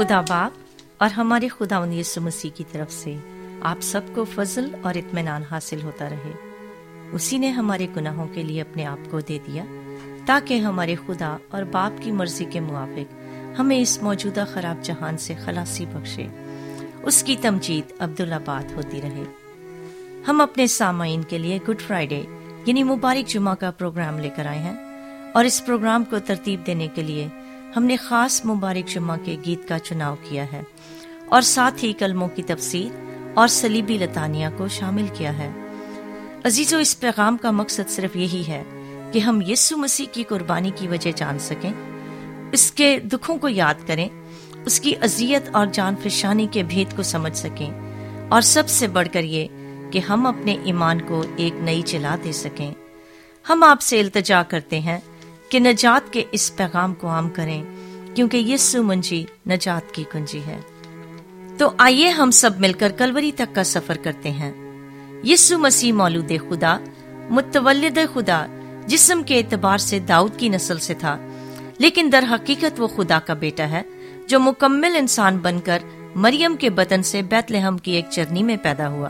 خدا باپ اور ہمارے خداوند یسوع مسیح کی طرف سے آپ سب کو فضل اور اطمینان حاصل ہوتا رہے۔ اسی نے ہمارے گناہوں کے لیے اپنے آپ کو دے دیا تاکہ ہمارے خدا اور باپ کی مرضی کے موافق ہمیں اس موجودہ خراب جہان سے خلاصی بخشے۔ اس کی تمجید عبدالآباد ہوتی رہے۔ ہم اپنے سامعین کے لیے گڈ فرائیڈے یعنی مبارک جمعہ کا پروگرام لے کر آئے ہیں، اور اس پروگرام کو ترتیب دینے کے لیے ہم نے خاص مبارک جمعہ کے گیت کا چناؤ کیا ہے، اور ساتھ ہی کلموں کی تفسیر اور صلیبی لطانیہ کو شامل کیا ہے۔ عزیزو، اس پیغام کا مقصد صرف یہی ہے کہ ہم یسوع مسیح کی قربانی کی وجہ جان سکیں، اس کے دکھوں کو یاد کریں، اس کی اذیت اور جان فشانی کے بھید کو سمجھ سکیں، اور سب سے بڑھ کر یہ کہ ہم اپنے ایمان کو ایک نئی جلا دے سکیں۔ ہم آپ سے التجا کرتے ہیں کہ نجات کے اس پیغام کو عام کریں، کیونکہ یسوع منجی نجات کی کنجی ہے۔ تو آئیے ہم سب مل کر کلوری تک کا سفر کرتے ہیں۔ یسوع مسیح مولود خدا، متولد خدا، جسم کے اعتبار سے داؤد کی نسل سے تھا، لیکن در حقیقت وہ خدا کا بیٹا ہے جو مکمل انسان بن کر مریم کے بدن سے بیت لحم کی ایک چرنی میں پیدا ہوا۔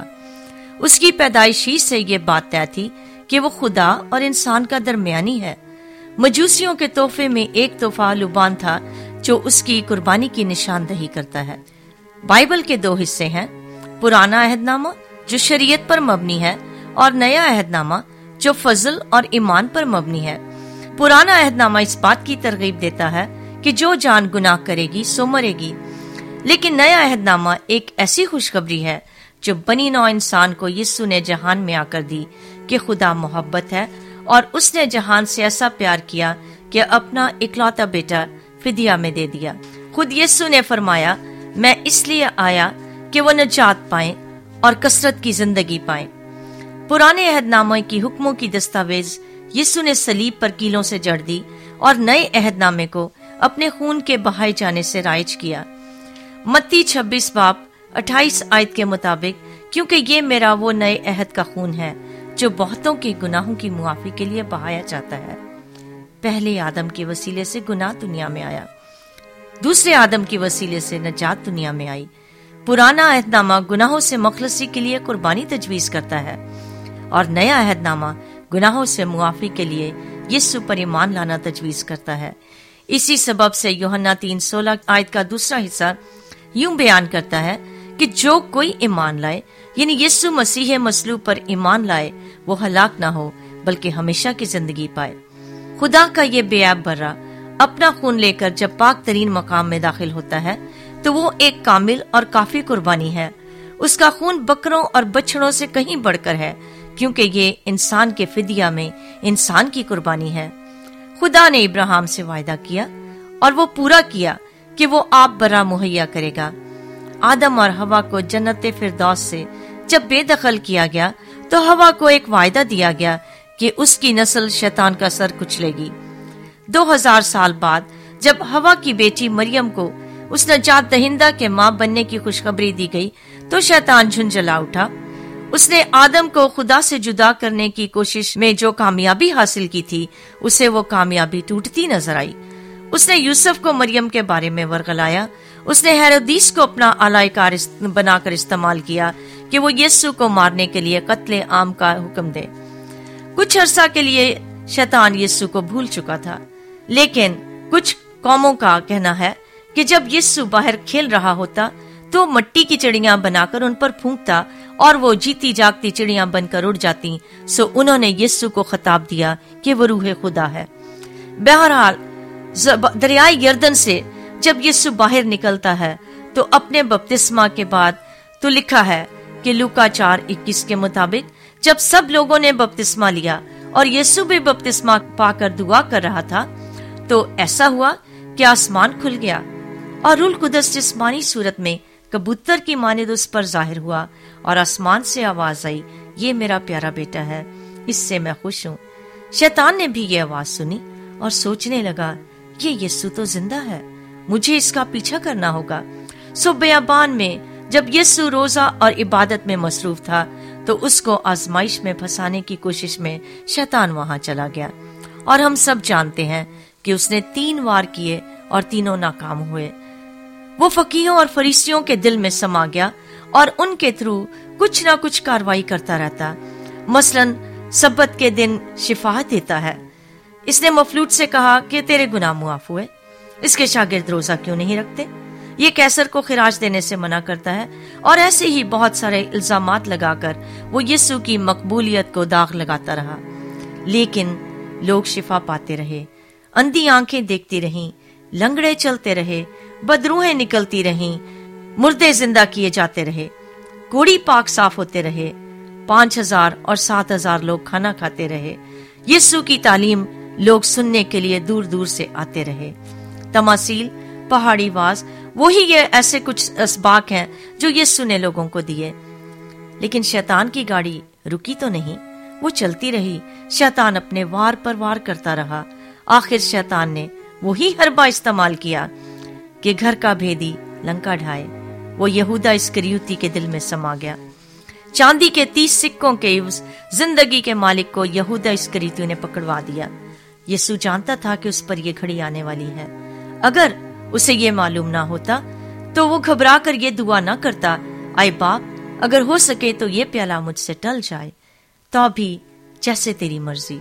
اس کی پیدائش ہی سے یہ بات طے تھی کہ وہ خدا اور انسان کا درمیانی ہے۔ مجوسیوں کے تحفے میں ایک تحفہ لبان تھا جو اس کی قربانی کی نشاندہی کرتا ہے۔ بائبل کے دو حصے ہیں، پرانا عہد نامہ جو شریعت پر مبنی ہے، اور نیا عہد نامہ جو فضل اور ایمان پر مبنی ہے۔ پرانا عہد نامہ اس بات کی ترغیب دیتا ہے کہ جو جان گناہ کرے گی سو مرے گی، لیکن نیا عہد نامہ ایک ایسی خوشخبری ہے جو بنی نوع انسان کو یسوع نے جہان میں آ کر دی کہ خدا محبت ہے، اور اس نے جہان سے ایسا پیار کیا کہ اپنا اکلوتا بیٹا فدیہ میں دے دیا۔ خود یسوع نے فرمایا، میں اس لیے آیا کہ وہ نجات پائیں اور کثرت کی زندگی پائیں۔ پرانے عہد نامے کی حکموں کی دستاویز یسوع نے صلیب پر کیلوں سے جڑ دی، اور نئے عہد نامے کو اپنے خون کے بہائے جانے سے رائج کیا۔ متی 26 باب 28 آیت کے مطابق، کیونکہ یہ میرا وہ نئے عہد کا خون ہے جو بہتوں کے گناہوں کی معافی کے لیے بہایا جاتا ہے۔ پہلے آدم کے وسیلے سے گناہ دنیا میں آیا، دوسرے آدم کے وسیلے سے نجات دنیا میں آئی۔ پرانا عہد نامہ گناہوں سے مخلصی کے لیے قربانی تجویز کرتا ہے، اور نیا عہد نامہ گناہوں سے معافی کے لیے یسوع پر ایمان لانا تجویز کرتا ہے۔ اسی سبب سے یوحنا 3:16 آیت کا دوسرا حصہ یوں بیان کرتا ہے کہ جو کوئی ایمان لائے، یعنی یسوع مسیح مصلوب پر ایمان لائے، وہ ہلاک نہ ہو بلکہ ہمیشہ کی زندگی پائے۔ خدا کا یہ بے عیب برا اپنا خون لے کر جب پاک ترین مقام میں داخل ہوتا ہے تو وہ ایک کامل اور کافی قربانی ہے۔ اس کا خون بکروں اور بچڑوں سے کہیں بڑھ کر ہے، کیونکہ یہ انسان کے فدیہ میں انسان کی قربانی ہے۔ خدا نے ابراہیم سے وعدہ کیا اور وہ پورا کیا کہ وہ آب برا مہیا کرے گا۔ آدم اور حوا کو جنت فردوس سے جب بے دخل کیا گیا تو حوا کو ایک وعدہ دیا گیا کہ اس کی نسل شیطان کا سر کچلے گی۔ 2000 سال بعد جب حوا کی بیٹی مریم کو اس نجات دہندہ کے ماں بننے کی خوشخبری دی گئی تو شیطان جھنجھلا اٹھا۔ اس نے آدم کو خدا سے جدا کرنے کی کوشش میں جو کامیابی حاصل کی تھی، اسے وہ کامیابی ٹوٹتی نظر آئی۔ اس نے یوسف کو مریم کے بارے میں ورغلایا۔ اس نے ہیرودیس کو اپنا آلائے کار بنا کر استعمال کیا کہ وہ یسوع کو مارنے کے لیے قتل عام کا حکم دے۔ کچھ عرصہ کے لیے شیطان یسوع کو بھول چکا تھا، لیکن کچھ قوموں کا کہنا ہے کہ جب یسوع باہر کھیل رہا ہوتا تو مٹی کی چڑیاں بنا کر ان پر پھونکتا اور وہ جیتی جاگتی چڑیاں بن کر اڑ جاتی، سو انہوں نے یسوع کو خطاب دیا کہ وہ روح خدا ہے۔ بہرحال دریائے یردن سے جب یسوع باہر نکلتا ہے تو اپنے بپتسمہ کے بعد تو لکھا ہے کہ لوکا 4:21 کے مطابق جب سب لوگوں نے بپتسمہ لیا اور یسوع بھی بپتسمہ پا کر دعا کر رہا تھا تو ایسا ہوا کہ آسمان کھل گیا اور روح القدس جسمانی صورت میں کبوتر کی مانند اس پر ظاہر ہوا، اور آسمان سے آواز آئی، یہ میرا پیارا بیٹا ہے، اس سے میں خوش ہوں۔ شیطان نے بھی یہ آواز سنی اور سوچنے لگا، یہ یسوع تو زندہ ہے، مجھے اس کا پیچھا کرنا ہوگا۔ سو بیابان میں جب یسوع روزہ اور عبادت میں مصروف تھا تو اس کو آزمائش میں پھنسانے کی کوشش میں شیطان وہاں چلا گیا، اور ہم سب جانتے ہیں کہ اس نے 3 وار کیے اور تینوں ناکام ہوئے۔ वो फकीहों और फरीसियों के दिल में समा गया और उनके थ्रू कुछ ना कुछ कार्रवाई करता रहता। मसलन सब्बत के दिन शिफा देता है। इसने मफलूज से कहा कि तेरे गुनाह मुआफ हुए। इसके शागिर्द रोजा क्यों नहीं रखते? ये कैसर को खिराज देने से मना करता है। और ऐसे ही बहुत सारे इल्जामात लगाकर वो यीशु की मकबूलियत को दाग लगाता रहा। लेकिन लोग शिफा पाते रहे, अंधी आंखें देखती रहीं, लंगड़े चलते रहे, बदरूहें निकलती रहीं, मुर्दे जिंदा किए जाते रहे, कोड़ी पाक साफ होते रहे, 5,000 और 7,000 लोग खाना खाते रहे। यीशु की तालीम लोग सुनने के लिए दूर दूर से आते रहे। तमासील, पहाड़ी वाज, वही ये ऐसे कुछ असबाक हैं जो यीशु ने लोगों को दिए। लेकिन शैतान की गाड़ी रुकी तो नहीं, वो चलती रही। शैतान अपने वार पर वार करता रहा। आखिर शैतान ने वही हरबा इस्तेमाल किया कि घर का भेदी लंका ढाए। वो यहूदा इस्करियोती के दिल में समा गया। चांदी के 30 सिक्कों के एवज जिंदगी के मालिक को यहूदा इस्करियोती ने पकड़वा दिया। यीशु जानता था कि उस पर यह घड़ी आने वाली है। अगर उसे ये मालूम ना होता तो वो घबरा कर ये दुआ ना करता, आए बाप, अगर हो सके तो ये प्याला मुझसे टल जाए, तो भी जैसे तेरी मर्जी।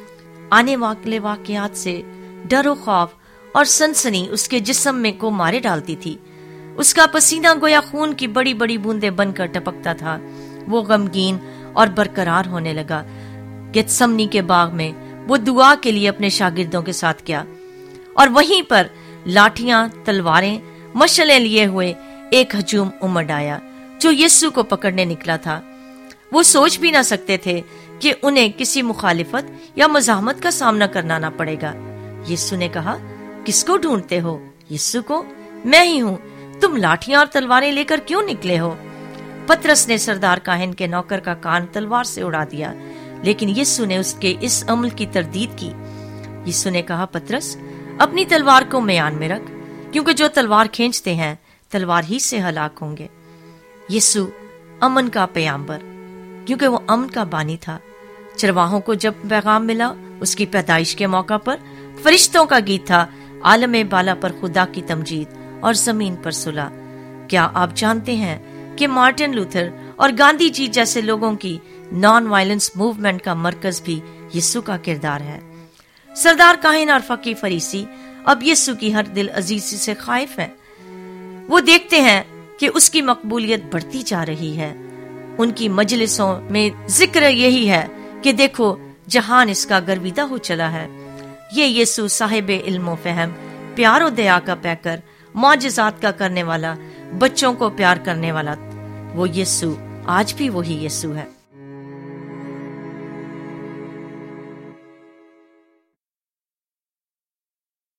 आने वाले वाकयात से डरो खौफ और सनसनी उसके जिस्म में को मारे डालती थी। उसका पसीना गोया खून की बड़ी बड़ी बूंदें बनकर टपकता था। वो गमगीन और बरकरार होने लगा। गेत्समनी के बाग में वो दुआ के लिए अपने शागिर्दों के साथ गया और वहीं पर लाठियां, तलवारें, मशलें लिए हुए एक हजूम उमड़ आया जो यीशु को पकड़ने निकला था। वो सोच भी ना सकते थे कि उन्हें किसी मुखालिफत या मज़ाहमत का सामना करना ना पड़ेगा। यीशु ने कहा, किसको ढूंढते हो? यीशु को। मैं ही हूँ। तुम लाठियां और तलवारें लेकर क्यों निकले हो? पतरस ने सरदार काहिन के नौकर का कान तलवार से उड़ा दिया, लेकिन यीशु ने उसके इस अमल की तरदीद की। यीशु ने कहा, पतरस, अपनी तलवार को म्यान में रख, क्योंकि जो तलवार खींचते हैं तलवार ही से हलाक होंगे। यीशु अमन का पैगंबर, क्योंकि वो अमन का बानी था। चरवाहों को जब पैगाम मिला उसकी पैदाइश के मौका पर, फरिश्तों का गीत था, आलम बाला पर खुदा की तमजीद और जमीन पर सुलह। क्या आप जानते हैं कि मार्टिन लूथर और गांधी जी जैसे लोगों की नॉन वायलेंस मूवमेंट का मरकज भी यीशु का किरदार है। सरदार काहिन और फकी फरीसी अब यीशु की हर दिल अजीजी से खाइफ हैं। वो देखते हैं कि उसकी मकबूलियत बढ़ती जा रही है। उनकी मजलिसों में जिक्र यही है कि देखो, जहान इसका गर्विदा हो चला है। ये यीशु साहिब इल्म फहम, प्यार और दया का पैकर, मौजज़ात का करने वाला, बच्चों को प्यार करने वाला, वो यीशु आज भी वही यीशु है।